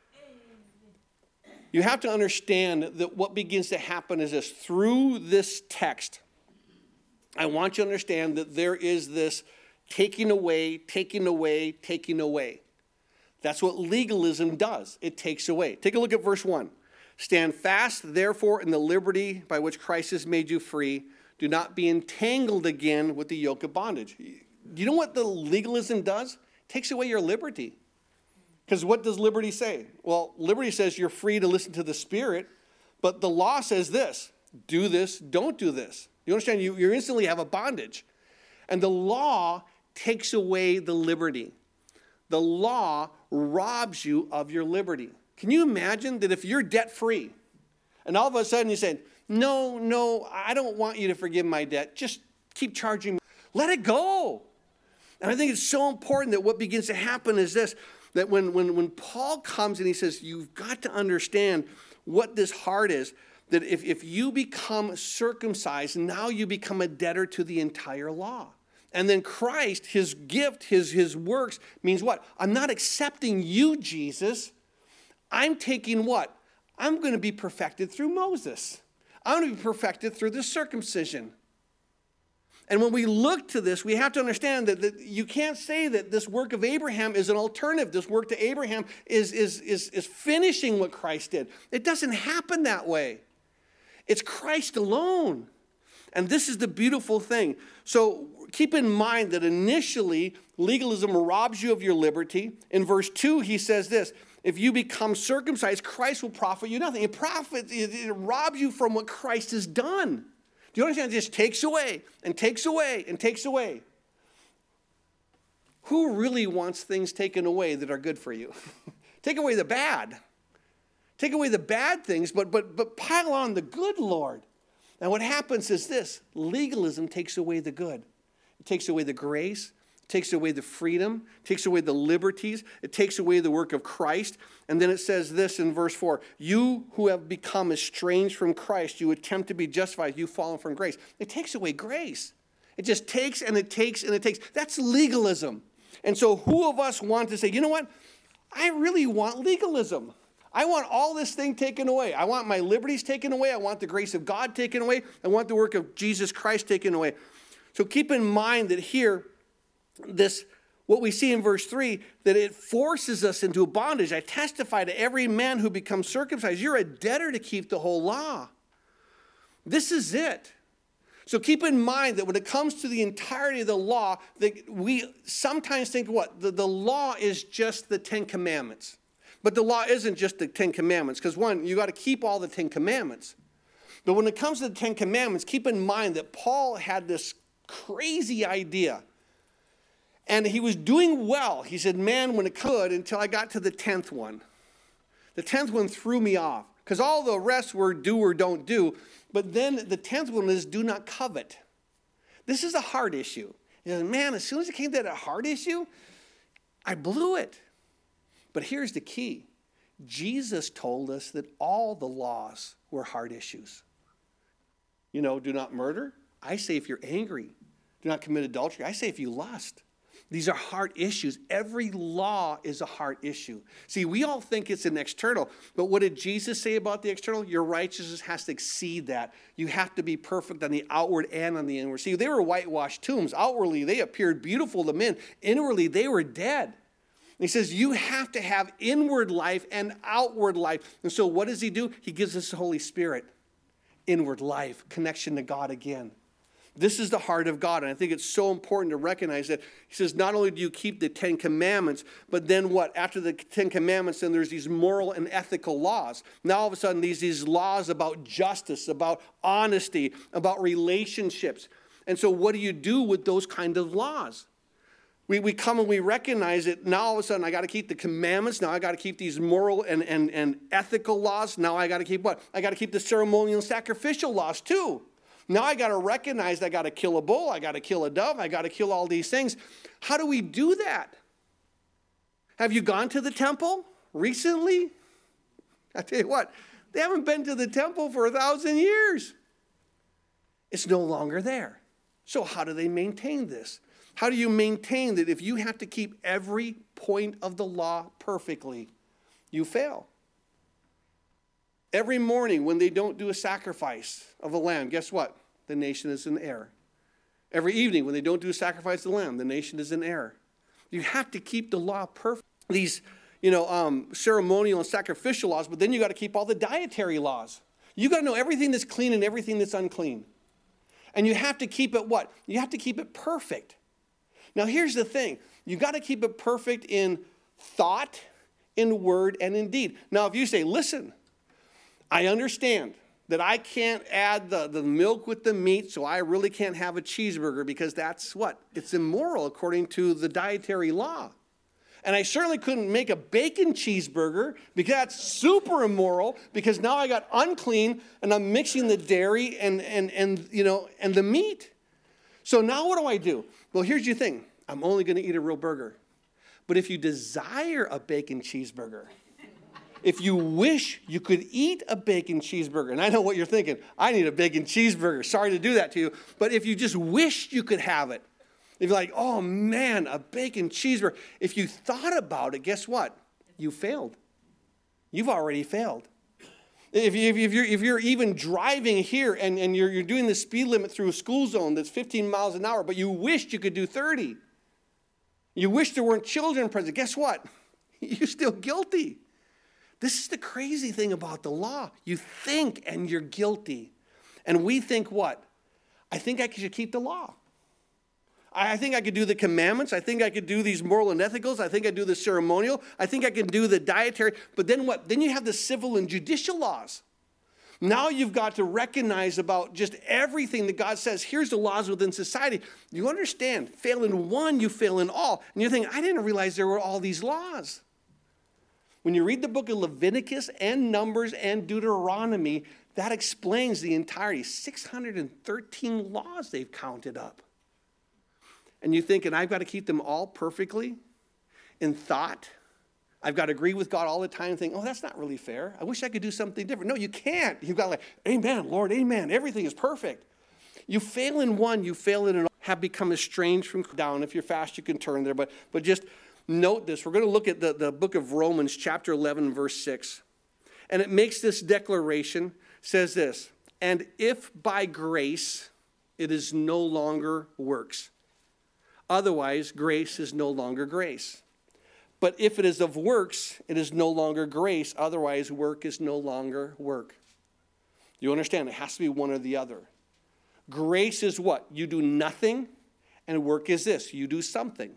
You have to understand that what begins to happen is this. Through this text, I want you to understand that there is this taking away, taking away, taking away. That's what legalism does. It takes away. Take a look at verse one. Stand fast, therefore, in the liberty by which Christ has made you free. Do not be entangled again with the yoke of bondage. Do you know what the legalism does? It takes away your liberty. Because what does liberty say? Well, liberty says you're free to listen to the Spirit, but the law says this, do this, don't do this. You understand? You, you instantly have a bondage. And the law takes away the liberty. The law robs you of your liberty. Can you imagine that if you're debt-free, and all of a sudden you say, no, no, I don't want you to forgive my debt. Just keep charging me. Let it go. And I think it's so important that what begins to happen is this, that when, when, when Paul comes and he says, you've got to understand what this heart is, that if, if you become circumcised, now you become a debtor to the entire law. And then Christ, his gift, his, his works, means what? I'm not accepting you, Jesus. I'm taking what? I'm going to be perfected through Moses. I'm going to be perfected through the circumcision. And when we look to this, we have to understand that, that you can't say that this work of Abraham is an alternative. This work to Abraham is, is, is, is finishing what Christ did. It doesn't happen that way. It's Christ alone. And this is the beautiful thing. So keep in mind that initially, legalism robs you of your liberty. In verse two, he says this, if you become circumcised, Christ will profit you nothing. It profits, it, it robs you from what Christ has done. Do you understand? It just takes away and takes away and takes away. Who really wants things taken away that are good for you? Take away the bad. Take away the bad things, but but but pile on the good, Lord. And what happens is this, legalism takes away the good. It takes away the grace, it takes away the freedom, it takes away the liberties, it takes away the work of Christ. And then it says this in verse four, you who have become estranged from Christ, you attempt to be justified, you've fallen from grace. It takes away grace. It just takes and it takes and it takes. That's legalism. And so who of us want to say, you know what? I really want legalism. I want all this thing taken away. I want my liberties taken away. I want the grace of God taken away. I want the work of Jesus Christ taken away. So keep in mind that here, this, what we see in verse three, that it forces us into a bondage. I testify to every man who becomes circumcised, you're a debtor to keep the whole law. This is it. So keep in mind that when it comes to the entirety of the law, that we sometimes think what? The, the law is just the Ten Commandments. But the law isn't just the Ten Commandments, because one, you got to keep all the Ten Commandments. But when it comes to the Ten Commandments, keep in mind that Paul had this crazy idea. And he was doing well. He said, man, when it could, until I got to the tenth one. The tenth one threw me off, because all the rest were do or don't do. But then the tenth one is do not covet. This is a heart issue. He said, man, as soon as it came to that heart issue, I blew it. But here's the key. Jesus told us that all the laws were heart issues. You know, do not murder. I say if you're angry. Do not commit adultery. I say if you lust. These are heart issues. Every law is a heart issue. See, we all think it's an external, but what did Jesus say about the external? Your righteousness has to exceed that. You have to be perfect on the outward and on the inward. See, they were whitewashed tombs. Outwardly, they appeared beautiful to men. Inwardly, they were dead. He says you have to have inward life and outward life. And so what does he do? He gives us the Holy Spirit. Inward life, connection to God again. This is the heart of God. And I think it's so important to recognize that. He says not only do you keep the Ten Commandments, but then what? After the Ten Commandments, then there's these moral and ethical laws. Now all of a sudden these, these laws about justice, about honesty, about relationships. And so what do you do with those kind of laws? We, we come and we recognize it. Now all of a sudden I got to keep the commandments. Now I got to keep these moral and, and, and ethical laws. Now I got to keep what? I got to keep the ceremonial and sacrificial laws too. Now I got to recognize that I got to kill a bull. I got to kill a dove. I got to kill all these things. How do we do that? Have you gone to the temple recently? I tell you what, they haven't been to the temple for a thousand years. It's no longer there. So how do they maintain this? How do you maintain that if you have to keep every point of the law perfectly, you fail? Every morning when they don't do a sacrifice of a lamb, guess what? The nation is in error. Every evening when they don't do a sacrifice of the lamb, the nation is in error. You have to keep the law perfect. These, you know, um, ceremonial and sacrificial laws, but then you got to keep all the dietary laws. You got to know everything that's clean and everything that's unclean. And you have to keep it what? You have to keep it perfect. Now, here's the thing. You got to keep it perfect in thought, in word, and in deed. Now, if you say, listen, I understand that I can't add the, the milk with the meat, so I really can't have a cheeseburger because that's what? It's immoral according to the dietary law. And I certainly couldn't make a bacon cheeseburger because that's super immoral because now I got unclean and I'm mixing the dairy and, and, and, you know, and the meat. So now what do I do? Well, here's your thing. I'm only going to eat a real burger. But if you desire a bacon cheeseburger, if you wish you could eat a bacon cheeseburger, and I know what you're thinking, I need a bacon cheeseburger. Sorry to do that to you. But if you just wished you could have it, if you're like, oh man, a bacon cheeseburger. If you thought about it, guess what? You failed. You've already failed. If, you, if, you're, if you're even driving here and, and you're, you're doing the speed limit through a school zone that's fifteen miles an hour, but you wished you could do thirty. You wish there weren't children present. Guess what? You're still guilty. This is the crazy thing about the law. You think and you're guilty. And we think what? I think I should keep the law. I think I could do the commandments. I think I could do these moral and ethicals. I think I do the ceremonial. I think I can do the dietary. But then what? Then you have the civil and judicial laws. Now you've got to recognize about just everything that God says. Here's the laws within society. You understand, fail in one, you fail in all. And you're thinking, I didn't realize there were all these laws. When you read the book of Leviticus and Numbers and Deuteronomy, that explains the entirety. six hundred thirteen laws they've counted up. And you think, and I've got to keep them all perfectly in thought. I've got to agree with God all the time and think, oh, that's not really fair. I wish I could do something different. No, you can't. You've got like, amen, Lord, amen. Everything is perfect. You fail in one, you fail in all. Have become estranged from down. If you're fast, you can turn there. But, but just note this. We're going to look at the, the book of Romans, chapter eleven, verse six. And it makes this declaration, says this, and if by grace it is no longer works. Otherwise, grace is no longer grace. But if it is of works, it is no longer grace. Otherwise, work is no longer work. You understand? It has to be one or the other. Grace is what? You do nothing, and work is this. You do something.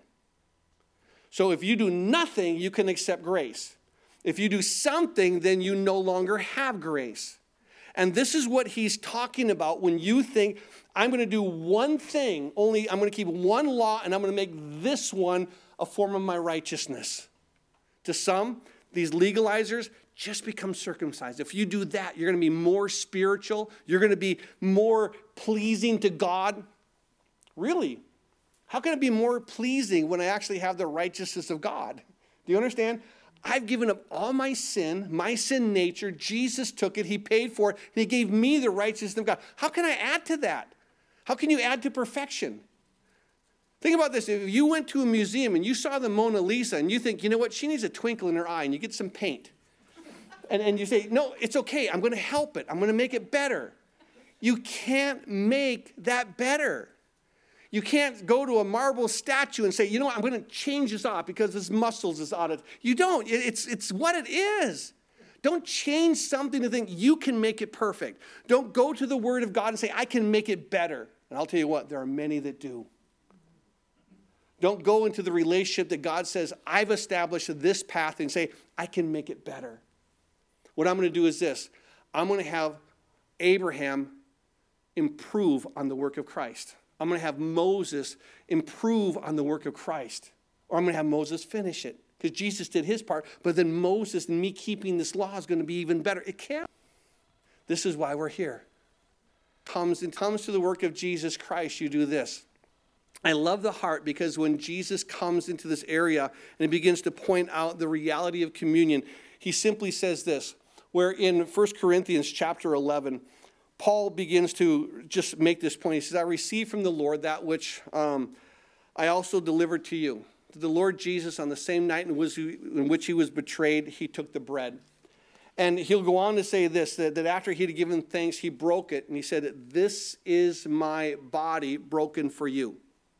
So if you do nothing, you can accept grace. If you do something, then you no longer have grace. And this is what he's talking about when you think, I'm going to do one thing, only I'm going to keep one law, and I'm going to make this one a form of my righteousness. To some, these legalizers, just become circumcised. If you do that, you're going to be more spiritual. You're going to be more pleasing to God. Really? How can it be more pleasing when I actually have the righteousness of God? Do you understand? I've given up all my sin, my sin nature. Jesus took it. He paid for it. And he gave me the righteousness of God. How can I add to that? How can you add to perfection? Think about this. If you went to a museum and you saw the Mona Lisa and you think, you know what, she needs a twinkle in her eye, and you get some paint. And, and you say, no, it's okay. I'm going to help it. I'm going to make it better. You can't make that better. You can't go to a marble statue and say, you know what, I'm going to change this off because this muscles is out of it. You don't. It's, it's what it is. Don't change something to think you can make it perfect. Don't go to the Word of God and say, I can make it better. And I'll tell you what, there are many that do. Don't go into the relationship that God says, I've established this path, and say, I can make it better. What I'm going to do is this. I'm going to have Abraham improve on the work of Christ. I'm going to have Moses improve on the work of Christ. Or I'm going to have Moses finish it. Because Jesus did his part. But then Moses and me keeping this law is going to be even better. It can't. This is why we're here. Comes and comes to the work of Jesus Christ, you do this. I love the heart, because when Jesus comes into this area and he begins to point out the reality of communion, he simply says this, where in First Corinthians chapter eleven, Paul begins to just make this point. He says, I received from the Lord that which um, I also delivered to you. The Lord Jesus, on the same night in which he was betrayed, he took the bread. And he'll go on to say this, that, that after he had given thanks, he broke it. And he said, this is my body broken for you.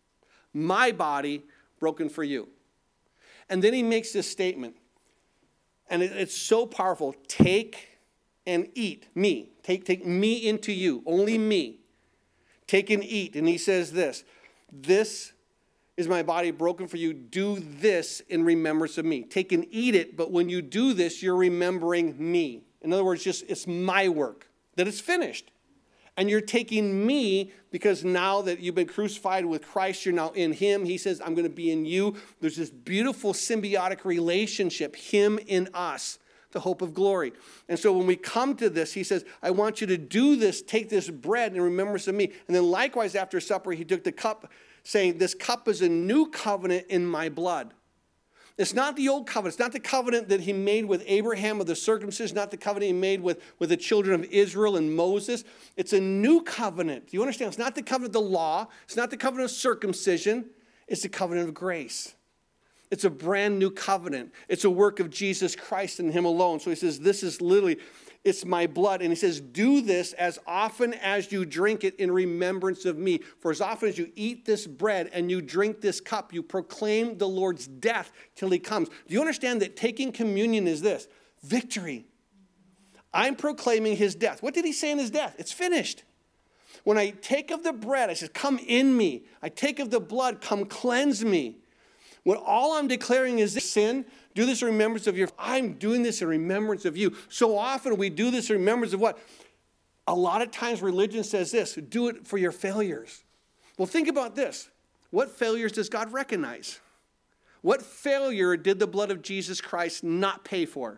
My body broken for you. And then he makes this statement. And it, it's so powerful. Take and eat. Me. Take, take me into you. Only me. Take and eat. And he says this. This is my body broken for you. Do this in remembrance of me. Take and eat it, but when you do this, you're remembering me. In other words, just it's my work, that it's finished. And you're taking me, because now that you've been crucified with Christ, you're now in him. He says, I'm going to be in you. There's this beautiful symbiotic relationship, him in us, the hope of glory. And so when we come to this, he says, I want you to do this, take this bread in remembrance of me. And then likewise after supper, he took the cup, saying, this cup is a new covenant in my blood. It's not the old covenant. It's not the covenant that he made with Abraham of the circumcision, not the covenant he made with, with the children of Israel and Moses. It's a new covenant. Do you understand? It's not the covenant of the law. It's not the covenant of circumcision. It's the covenant of grace. It's a brand new covenant. It's a work of Jesus Christ and him alone. So he says, this is literally, it's my blood. And he says, do this as often as you drink it in remembrance of me. For as often as you eat this bread and you drink this cup, you proclaim the Lord's death till he comes. Do you understand that taking communion is this? Victory. I'm proclaiming his death. What did he say in his death? It's finished. When I take of the bread, I says, come in me. I take of the blood, come cleanse me. When all I'm declaring is this sin, do this in remembrance of your, I'm doing this in remembrance of you. So often we do this in remembrance of what? A lot of times religion says this, do it for your failures. Well, think about this. What failures does God recognize? What failure did the blood of Jesus Christ not pay for?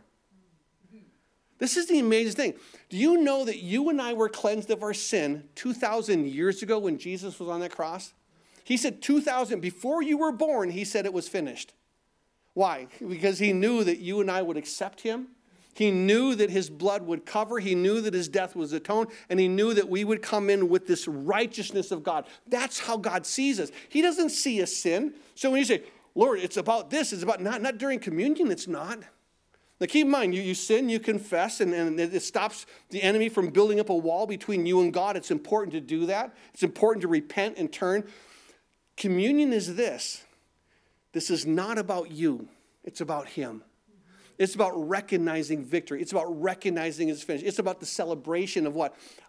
This is the amazing thing. Do you know that you and I were cleansed of our sin two thousand years ago when Jesus was on that cross? He said two thousand, before you were born, he said it was finished. Why? Because he knew that you and I would accept him. He knew that his blood would cover. He knew that his death was atoned. And he knew that we would come in with this righteousness of God. That's how God sees us. He doesn't see a sin. So when you say, Lord, it's about this, it's about not, not during communion, it's not. Now keep in mind, you, you sin, you confess, and, and it stops the enemy from building up a wall between you and God. It's important to do that. It's important to repent and turn. Communion is this. This is not about you. It's about him. It's about recognizing victory. It's about recognizing his finish. It's about the celebration of what?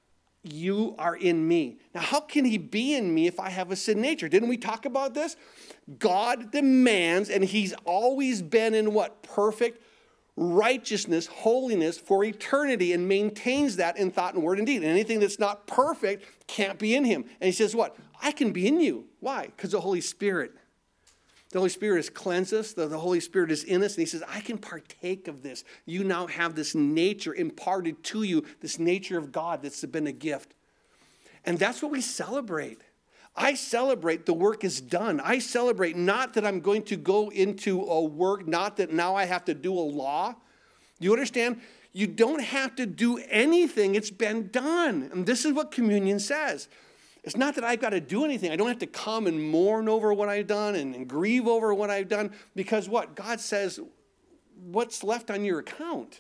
You are in me. Now, how can he be in me if I have a sin nature? Didn't we talk about this? God demands, and he's always been in what? Perfect righteousness, holiness for eternity, and maintains that in thought and word and deed. And anything that's not perfect can't be in him. And he says what? I can be in you. Why? Because the Holy Spirit. The Holy Spirit has cleansed us. The, the Holy Spirit is in us. And he says, I can partake of this. You now have this nature imparted to you, this nature of God that's been a gift. And that's what we celebrate. I celebrate the work is done. I celebrate not that I'm going to go into a work, not that now I have to do a law. Do you understand? You don't have to do anything. It's been done. And this is what communion says. It's not that I've got to do anything. I don't have to come and mourn over what I've done and, and grieve over what I've done. Because what? God says, what's left on your account?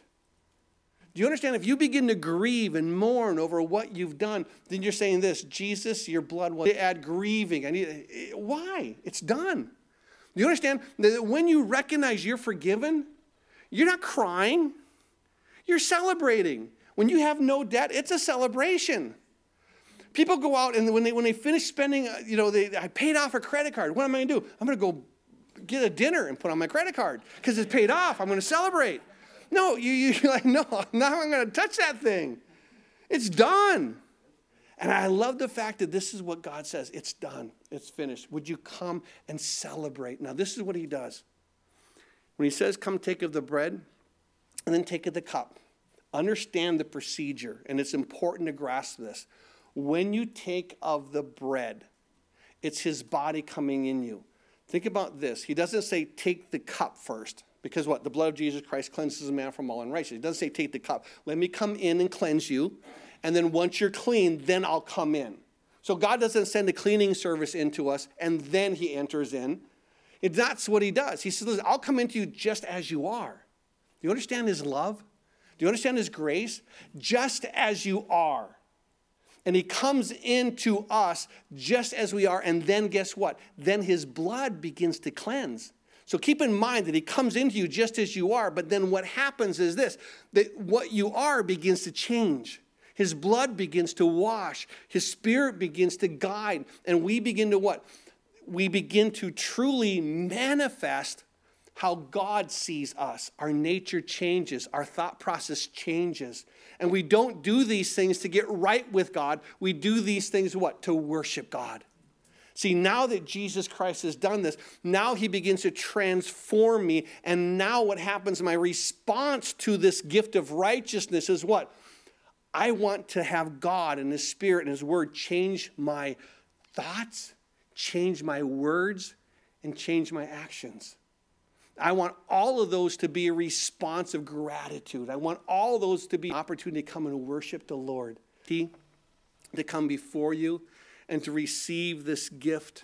Do you understand? If you begin to grieve and mourn over what you've done, then you're saying this, Jesus, your blood will add grieving. I need. Why? It's done. Do you understand that when you recognize you're forgiven, you're not crying. You're celebrating. When you have no debt, it's a celebration. People go out and when they when they finish spending, you know, they I paid off a credit card. What am I going to do? I'm going to go get a dinner and put on my credit card because it's paid off. I'm going to celebrate. No, you, you're like, no, now I'm going to touch that thing. It's done. And I love the fact that this is what God says. It's done. It's finished. Would you come and celebrate? Now, this is what he does. When he says, come take of the bread and then take of the cup, understand the procedure. And it's important to grasp this. When you take of the bread, it's his body coming in you. Think about this. He doesn't say take the cup first. Because what? The blood of Jesus Christ cleanses a man from all unrighteousness. He doesn't say take the cup. Let me come in and cleanse you. And then once you're clean, then I'll come in. So God doesn't send a cleaning service into us and then he enters in. That's what he does. He says, listen, I'll come into you just as you are. Do you understand his love? Do you understand his grace? Just as you are. And he comes into us just as we are. And then guess what? Then his blood begins to cleanse. So keep in mind that he comes into you just as you are. But then what happens is this, that what you are begins to change. His blood begins to wash. His spirit begins to guide. And we begin to what? We begin to truly manifest how God sees us. Our nature changes. Our thought process changes. And we don't do these things to get right with God. We do these things what? To worship God. See, now that Jesus Christ has done this, now he begins to transform me. And now what happens, my response to this gift of righteousness is what? I want to have God and his spirit and his word change my thoughts, change my words, and change my actions. I want all of those to be a response of gratitude. I want all those to be an opportunity to come and worship the Lord. To come before you and to receive this gift.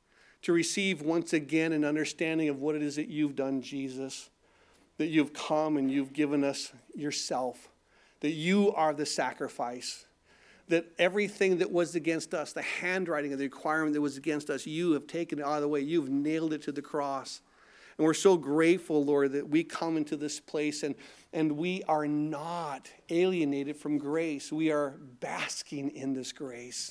To receive once again an understanding of what it is that you've done, Jesus. That you've come and you've given us yourself. That you are the sacrifice. That everything that was against us, the handwriting of the requirement that was against us, you have taken it out of the way. You've nailed it to the cross. And we're so grateful, Lord, that we come into this place and, and we are not alienated from grace. We are basking in this grace.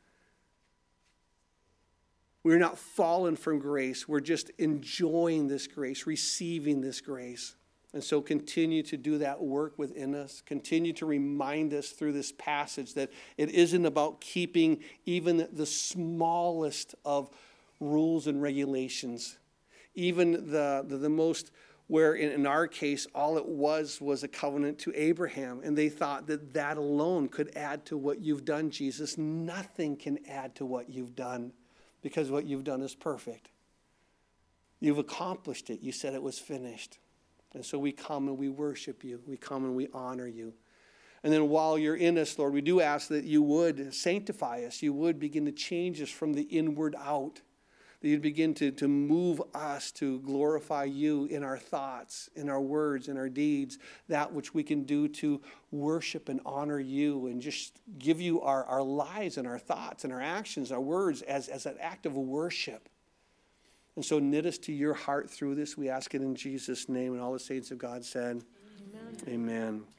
We're not fallen from grace. We're just enjoying this grace, receiving this grace. And so continue to do that work within us. Continue to remind us through this passage that it isn't about keeping even the smallest of rules and regulations. Even the, the, the most, where in, in our case, all it was was a covenant to Abraham. And they thought that that alone could add to what you've done, Jesus. Nothing can add to what you've done because what you've done is perfect. You've accomplished it. You said it was finished. And so we come and we worship you. We come and we honor you. And then while you're in us, Lord, we do ask that you would sanctify us. You would begin to change us from the inward out. That you'd begin to, to move us to glorify you in our thoughts, in our words, in our deeds. That which we can do to worship and honor you and just give you our, our lives and our thoughts and our actions, our words as, as an act of worship. And so knit us to your heart through this. We ask it in Jesus' name. And all the saints of God said, Amen. Amen.